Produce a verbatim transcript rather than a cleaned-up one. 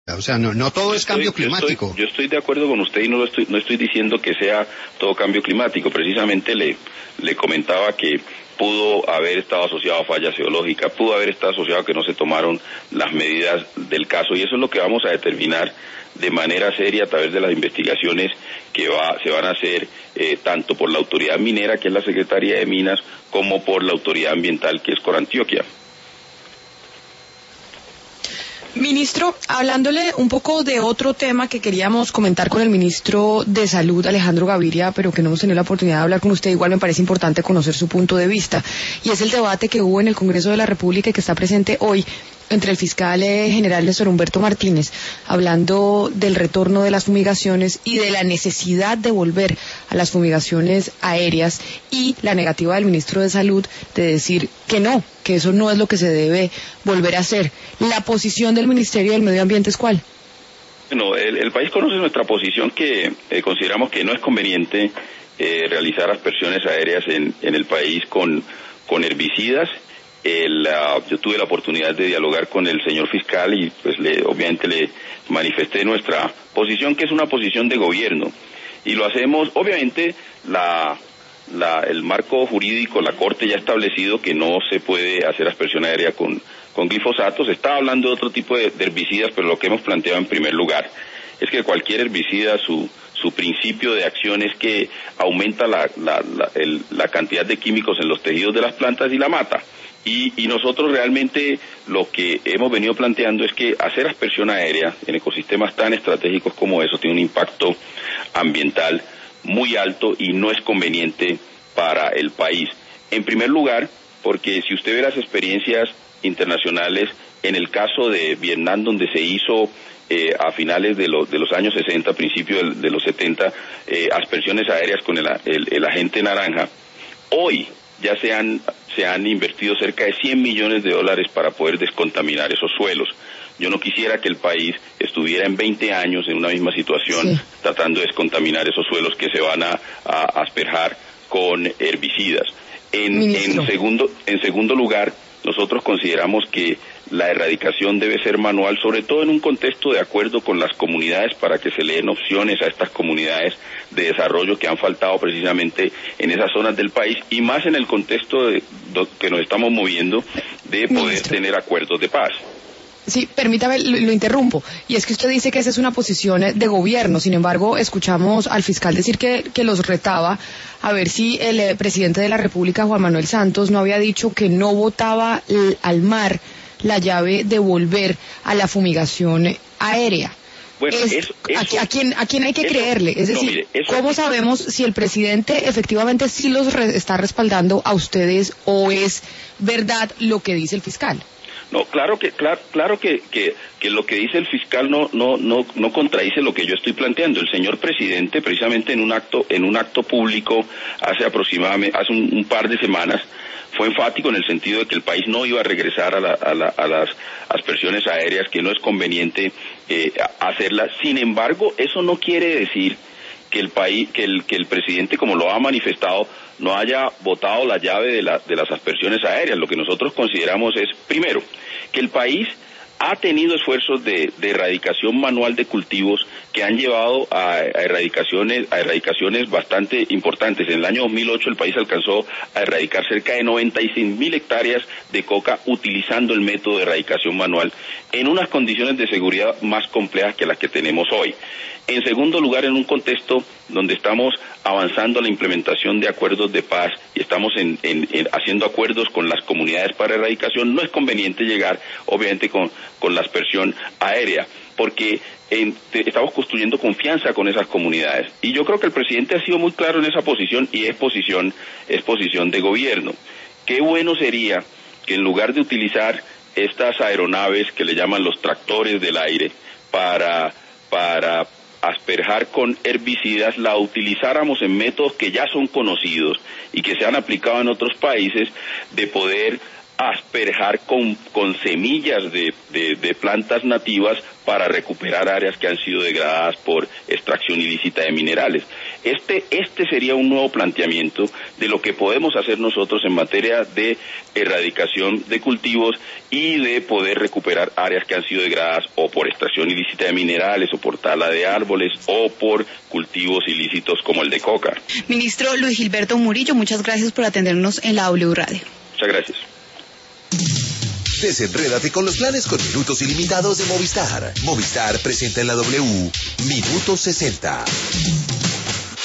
O sea, no, no todo es cambio estoy, climático. Yo estoy, yo estoy de acuerdo con usted y no lo estoy, no estoy diciendo que sea todo cambio climático. Precisamente le, le comentaba que pudo haber estado asociado a fallas geológicas, pudo haber estado asociado a que no se tomaron las medidas del caso, y eso es lo que vamos a determinar de manera seria a través de las investigaciones que va, se van a hacer eh, tanto por la autoridad minera, que es la Secretaría de Minas, como por la autoridad ambiental, que es Corantioquia. Ministro, hablándole un poco de otro tema que queríamos comentar con el ministro de Salud, Alejandro Gaviria, pero que no hemos tenido la oportunidad de hablar con usted, igual me parece importante conocer su punto de vista, y es el debate que hubo en el Congreso de la República y que está presente hoy entre el fiscal general Néstor Humberto Martínez, hablando del retorno de las fumigaciones y de la necesidad de volver a las fumigaciones aéreas, y la negativa del ministro de Salud de decir que no, que eso no es lo que se debe volver a hacer. ¿La posición del Ministerio del Medio Ambiente es cuál? Bueno, el, el país conoce nuestra posición, que eh, consideramos que no es conveniente eh, realizar aspersiones aéreas en, en el país con, con herbicidas. El, uh, yo tuve la oportunidad de dialogar con el señor fiscal y pues le, obviamente le manifesté nuestra posición, que es una posición de gobierno, y lo hacemos, obviamente la, la, el marco jurídico, la Corte ya ha establecido que no se puede hacer aspersión aérea con, con glifosato. Se está hablando de otro tipo de, de herbicidas, pero lo que hemos planteado en primer lugar es que cualquier herbicida, su su principio de acción es que aumenta la, la, la, el, la cantidad de químicos en los tejidos de las plantas y la mata. Y, y nosotros realmente lo que hemos venido planteando es que hacer aspersión aérea en ecosistemas tan estratégicos como eso tiene un impacto ambiental muy alto y no es conveniente para el país. En primer lugar, porque si usted ve las experiencias internacionales, en el caso de Vietnam, donde se hizo eh, a finales de, lo, de los años sesenta, principios de, de los setenta, eh, aspersiones aéreas con el, el, el agente naranja, hoy ya se han, se han invertido cerca de cien millones de dólares para poder descontaminar esos suelos. Yo no quisiera que el país estuviera en veinte años en una misma situación, sí, tratando de descontaminar esos suelos que se van a, a asperjar con herbicidas. En, en, segundo, en segundo lugar, nosotros consideramos que la erradicación debe ser manual, sobre todo en un contexto de acuerdo con las comunidades, para que se le den opciones a estas comunidades de desarrollo que han faltado precisamente en esas zonas del país, y más en el contexto de, de que nos estamos moviendo, de poder Ministro. tener acuerdos de paz. Sí, permítame, lo, lo interrumpo, y es que usted dice que esa es una posición de gobierno. Sin embargo, escuchamos al fiscal decir que, que los retaba a ver si el eh, presidente de la República, Juan Manuel Santos, no había dicho que no botaba l- al mar la llave de volver a la fumigación aérea. Bueno, es, eso, eso, ¿a, a, quién, ¿A quién hay que eso, creerle? Es decir, no, mire, eso, ¿cómo sabemos si el presidente efectivamente sí los re, está respaldando a ustedes, o es verdad lo que dice el fiscal? No, claro que claro, claro que, que, que lo que dice el fiscal no no no no contradice lo que yo estoy planteando. El señor presidente, precisamente en un acto en un acto público hace aproximadamente hace un, un par de semanas, fue enfático en el sentido de que el país no iba a regresar a, la, a, la, a las aspersiones aéreas, que no es conveniente eh, hacerlas. Sin embargo, eso no quiere decir que el país, que el que el presidente, como lo ha manifestado, no haya botado la llave de, la, de las aspersiones aéreas. Lo que nosotros consideramos es, primero, que el país ha tenido esfuerzos de, de erradicación manual de cultivos que han llevado a, a erradicaciones a erradicaciones bastante importantes. En el año dos mil ocho el país alcanzó a erradicar cerca de noventa y seis mil hectáreas de coca utilizando el método de erradicación manual en unas condiciones de seguridad más complejas que las que tenemos hoy. En segundo lugar, en un contexto donde estamos avanzando la implementación de acuerdos de paz y estamos en, en, en haciendo acuerdos con las comunidades para erradicación, no es conveniente llegar, obviamente, con, con la aspersión aérea, porque en, te, estamos construyendo confianza con esas comunidades. Y yo creo que el presidente ha sido muy claro en esa posición, y es posición, es posición de gobierno. Qué bueno sería que, en lugar de utilizar estas aeronaves que le llaman los tractores del aire para, para asperjar con herbicidas, la utilizáramos en métodos que ya son conocidos y que se han aplicado en otros países, de poder asperjar con, con semillas de, de, de plantas nativas para recuperar áreas que han sido degradadas por extracción ilícita de minerales. Este, este sería un nuevo planteamiento de lo que podemos hacer nosotros en materia de erradicación de cultivos y de poder recuperar áreas que han sido degradadas o por extracción ilícita de minerales o por tala de árboles o por cultivos ilícitos como el de coca. Ministro Luis Gilberto Murillo, muchas gracias por atendernos en la W Radio. Muchas gracias. Desenrédate con los planes con minutos ilimitados de Movistar. Movistar presenta en la W Minutos sesenta.